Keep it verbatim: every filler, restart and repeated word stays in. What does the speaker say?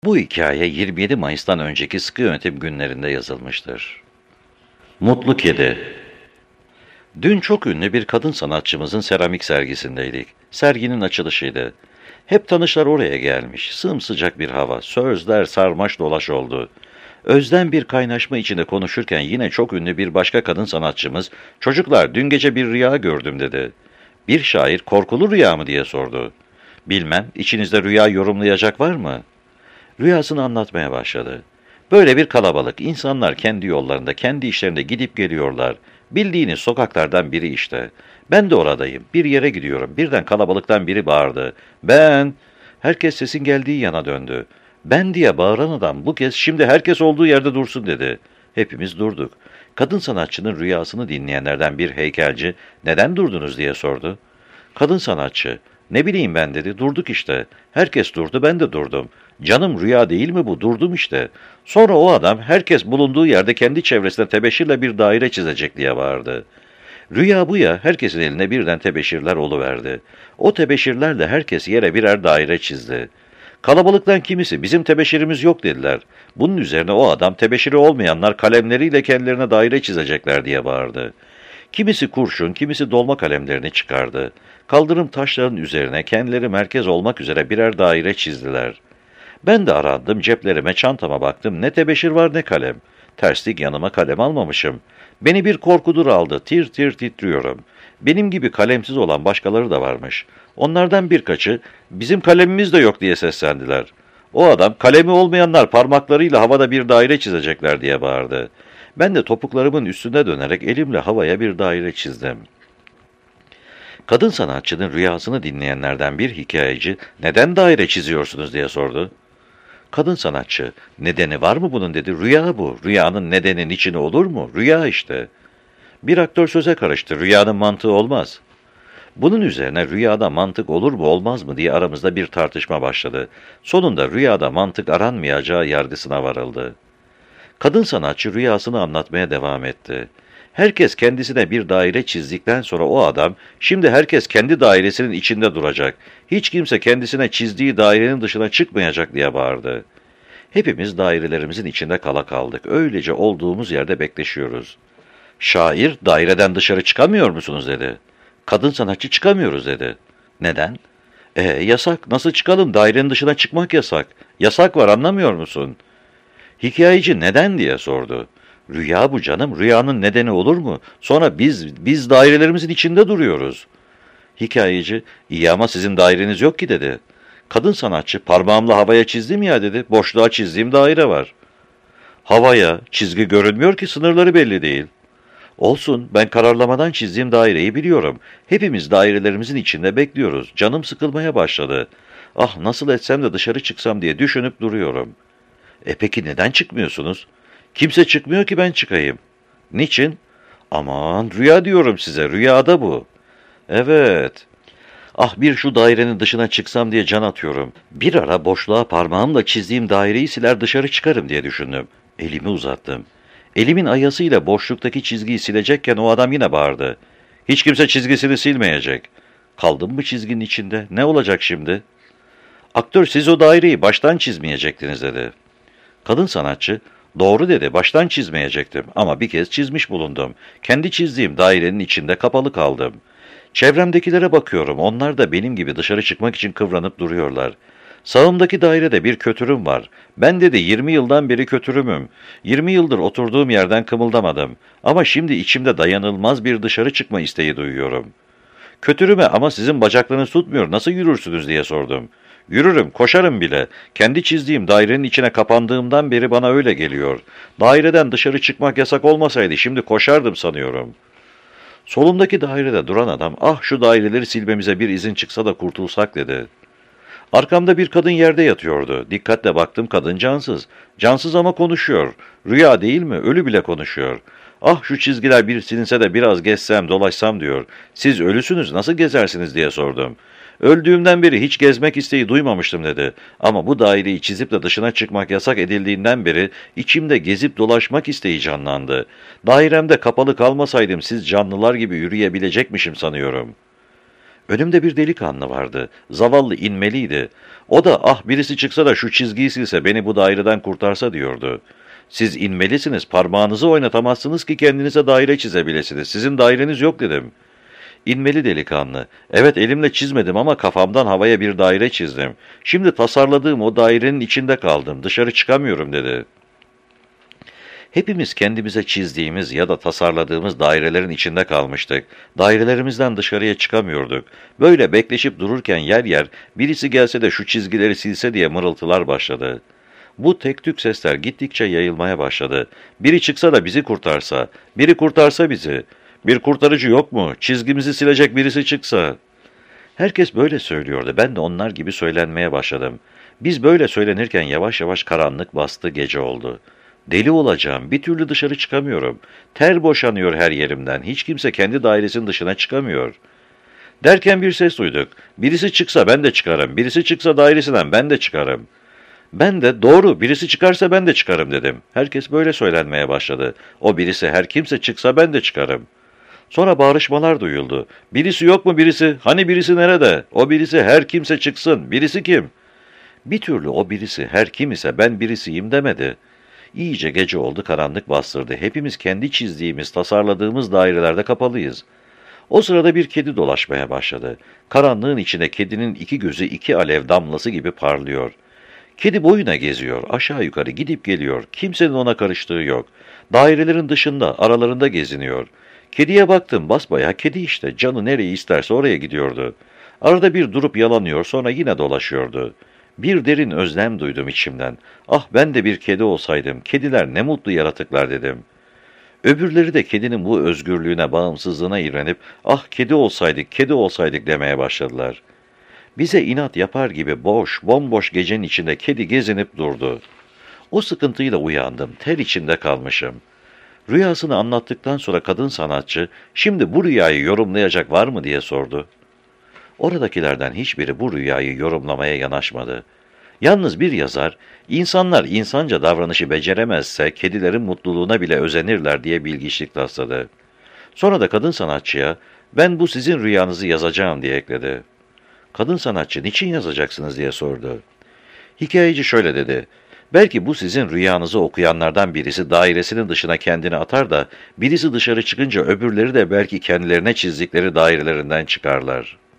Bu hikaye yirmi yedi Mayıs'tan önceki sıkı yönetim günlerinde yazılmıştır. Mutlu Kedi. Dün çok ünlü bir kadın sanatçımızın seramik sergisindeydik. Serginin açılışıydı. Hep tanışlar oraya gelmiş. Sımsıcak bir hava, sözler sarmaş dolaş oldu. Özden bir kaynaşma içinde konuşurken yine çok ünlü bir başka kadın sanatçımız, "Çocuklar, dün gece bir rüya gördüm," dedi. "Bir şair korkulu rüya mı?" diye sordu. "Bilmem, içinizde rüya yorumlayacak var mı?" Rüyasını anlatmaya başladı. Böyle bir kalabalık, insanlar kendi yollarında, kendi işlerinde gidip geliyorlar. Bildiğiniz sokaklardan biri işte. Ben de oradayım, bir yere gidiyorum. Birden kalabalıktan biri bağırdı. "Ben!" Herkes sesin geldiği yana döndü. "Ben!" diye bağıran adam bu kez "Şimdi herkes olduğu yerde dursun," dedi. Hepimiz durduk. Kadın sanatçının rüyasını dinleyenlerden bir heykelci, "Neden durdunuz?" diye sordu. Kadın sanatçı, "Ne bileyim ben," dedi. "Durduk işte. Herkes durdu, ben de durdum. Canım, rüya değil mi bu? Durdum işte." Sonra o adam herkes bulunduğu yerde kendi çevresine tebeşirle bir daire çizecek diye bağırdı. Rüya bu ya, herkesin eline birden tebeşirler oluverdi. O tebeşirlerle herkes yere birer daire çizdi. Kalabalıktan kimisi "Bizim tebeşirimiz yok," dediler. Bunun üzerine o adam tebeşiri olmayanlar kalemleriyle kendilerine daire çizecekler diye bağırdı. Kimisi kurşun, kimisi dolma kalemlerini çıkardı. Kaldırım taşlarının üzerine kendileri merkez olmak üzere birer daire çizdiler. Ben de arandım, ceplerime, çantama baktım. Ne tebeşir var ne kalem. Terslik, yanıma kalem almamışım. Beni bir korkudur aldı, tir tir titriyorum. Benim gibi kalemsiz olan başkaları da varmış. Onlardan birkaçı "Bizim kalemimiz de yok," diye seslendiler. O adam "Kalemi olmayanlar parmaklarıyla havada bir daire çizecekler," diye bağırdı. Ben de topuklarımın üstüne dönerek elimle havaya bir daire çizdim. Kadın sanatçının rüyasını dinleyenlerden bir hikayeci "Neden daire çiziyorsunuz?" diye sordu. Kadın sanatçı, "Nedeni var mı bunun?" dedi. "Rüya bu. Rüyanın nedeni niçini olur mu? Rüya işte." Bir aktör söze karıştı. "Rüyanın mantığı olmaz." Bunun üzerine rüyada mantık olur mu olmaz mı diye aramızda bir tartışma başladı. Sonunda rüyada mantık aranmayacağı yargısına varıldı. Kadın sanatçı rüyasını anlatmaya devam etti. Herkes kendisine bir daire çizdikten sonra o adam, "Şimdi herkes kendi dairesinin içinde duracak. Hiç kimse kendisine çizdiği dairenin dışına çıkmayacak," diye bağırdı. Hepimiz dairelerimizin içinde kala kaldık. Öylece olduğumuz yerde bekleşiyoruz. "Şair, daireden dışarı çıkamıyor musunuz?" dedi. Kadın sanatçı, "Çıkamıyoruz," dedi. "Neden?" "E, yasak. Nasıl çıkalım? Dairenin dışına çıkmak yasak. Yasak var, anlamıyor musun?" Hikayeci "Neden?" diye sordu. "Rüya bu canım. Rüyanın nedeni olur mu? Sonra biz, biz dairelerimizin içinde duruyoruz." Hikayeci, "İyi ama sizin daireniz yok ki," dedi. Kadın sanatçı, "Parmağımla havaya çizdim ya," dedi. "Boşluğa çizdiğim daire var." "Havaya, çizgi görünmüyor ki, sınırları belli değil." "Olsun, ben kararlamadan çizdiğim daireyi biliyorum. Hepimiz dairelerimizin içinde bekliyoruz. Canım sıkılmaya başladı. Ah, nasıl etsem de dışarı çıksam diye düşünüp duruyorum." "E peki neden çıkmıyorsunuz?" "Kimse çıkmıyor ki ben çıkayım." "Niçin?" "Aman, rüya diyorum size, rüyada bu." "Evet. Ah, bir şu dairenin dışına çıksam diye can atıyorum. Bir ara boşluğa parmağımla çizdiğim daireyi siler dışarı çıkarım diye düşündüm." Elimi uzattım. Elimin ayasıyla boşluktaki çizgiyi silecekken o adam yine bağırdı. "Hiç kimse çizgisini silmeyecek." Kaldım mı çizginin içinde? Ne olacak şimdi? "Aktör, siz o daireyi baştan çizmeyecektiniz," dedi. Kadın sanatçı, "Doğru," dedi, "baştan çizmeyecektim ama bir kez çizmiş bulundum. Kendi çizdiğim dairenin içinde kapalı kaldım. Çevremdekilere bakıyorum, onlar da benim gibi dışarı çıkmak için kıvranıp duruyorlar. Sağımdaki dairede bir kötürüm var. Ben," dedi, "yirmi yıldan beri kötürümüm. yirmi yıldır oturduğum yerden kımıldamadım. Ama şimdi içimde dayanılmaz bir dışarı çıkma isteği duyuyorum. Kötürüme ama sizin bacaklarınız tutmuyor, nasıl yürürsünüz?" diye sordum. "Yürürüm, koşarım bile. Kendi çizdiğim dairenin içine kapandığımdan beri bana öyle geliyor. Daireden dışarı çıkmak yasak olmasaydı şimdi koşardım sanıyorum." Solumdaki dairede duran adam, "Ah, şu daireleri silmemize bir izin çıksa da kurtulsak," dedi. Arkamda bir kadın yerde yatıyordu. Dikkatle baktım, kadın cansız. Cansız ama konuşuyor. Rüya değil mi? Ölü bile konuşuyor. "Ah, şu çizgiler bir silinse de biraz gezsem, dolaşsam," diyor. "Siz ölüsünüz, nasıl gezersiniz?" diye sordum. "Öldüğümden beri hiç gezmek isteği duymamıştım," dedi. "Ama bu daireyi çizip de dışına çıkmak yasak edildiğinden beri içimde gezip dolaşmak isteği canlandı. Dairemde kapalı kalmasaydım siz canlılar gibi yürüyebilecekmişim sanıyorum." Önümde bir delikanlı vardı. Zavallı inmeliydi. O da ah birisi çıksa da şu çizgiyi silse beni bu daireden kurtarsa diyordu. Siz inmelisiniz, parmağınızı oynatamazsınız ki kendinize daire çizebilesiniz. Sizin daireniz yok dedim. İnmeli delikanlı. Evet elimle çizmedim ama kafamdan havaya bir daire çizdim. Şimdi tasarladığım o dairenin içinde kaldım. Dışarı çıkamıyorum dedi. Hepimiz kendimize çizdiğimiz ya da tasarladığımız dairelerin içinde kalmıştık. Dairelerimizden dışarıya çıkamıyorduk. Böyle bekleşip dururken yer yer birisi gelse de şu çizgileri silse diye mırıltılar başladı. Bu tek tük sesler gittikçe yayılmaya başladı. Biri çıksa da bizi kurtarsa, biri kurtarsa bizi. Bir kurtarıcı yok mu? Çizgimizi silecek birisi çıksa. Herkes böyle söylüyordu. Ben de onlar gibi söylenmeye başladım. Biz böyle söylenirken yavaş yavaş karanlık bastı, gece oldu. Deli olacağım, bir türlü dışarı çıkamıyorum. Ter boşanıyor her yerimden, hiç kimse kendi dairesinin dışına çıkamıyor. Derken bir ses duyduk. Birisi çıksa ben de çıkarım, birisi çıksa dairesinden ben de çıkarım. Ben de doğru, birisi çıkarsa ben de çıkarım dedim. Herkes böyle söylenmeye başladı. O birisi her kimse çıksa ben de çıkarım. Sonra bağırışmalar duyuldu. Birisi yok mu birisi? Hani birisi nerede? O birisi her kimse çıksın. Birisi kim? Bir türlü o birisi her kim ise ben birisiyim demedi. İyice gece oldu, karanlık bastırdı. Hepimiz kendi çizdiğimiz, tasarladığımız dairelerde kapalıyız. O sırada bir kedi dolaşmaya başladı. Karanlığın içinde kedinin iki gözü iki alev damlası gibi parlıyor. Kedi boyuna geziyor, aşağı yukarı gidip geliyor. Kimsenin ona karıştığı yok. Dairelerin dışında, aralarında geziniyor. Kediye baktım, basbayağı kedi işte. Canı nereyi isterse oraya gidiyordu. Arada bir durup yalanıyor, sonra yine dolaşıyordu. Bir derin özlem duydum içimden. Ah ben de bir kedi olsaydım, kediler ne mutlu yaratıklar dedim. Öbürleri de kedinin bu özgürlüğüne, bağımsızlığına iğrenip, ah kedi olsaydık, kedi olsaydık demeye başladılar. Bize inat yapar gibi boş, bomboş gecenin içinde kedi gezinip durdu. O sıkıntıyla uyandım, ter içinde kalmışım. Rüyasını anlattıktan sonra kadın sanatçı, şimdi bu rüyayı yorumlayacak var mı diye sordu. Oradakilerden hiçbiri bu rüyayı yorumlamaya yanaşmadı. Yalnız bir yazar, insanlar insanca davranışı beceremezse kedilerin mutluluğuna bile özenirler diye bilgiçlik tasladı. Sonra da kadın sanatçıya, ben bu sizin rüyanızı yazacağım diye ekledi. Kadın sanatçı, niçin yazacaksınız diye sordu. Hikayeci şöyle dedi, belki bu sizin rüyanızı okuyanlardan birisi dairesinin dışına kendini atar da, birisi dışarı çıkınca öbürleri de belki kendilerine çizdikleri dairelerinden çıkarlar.''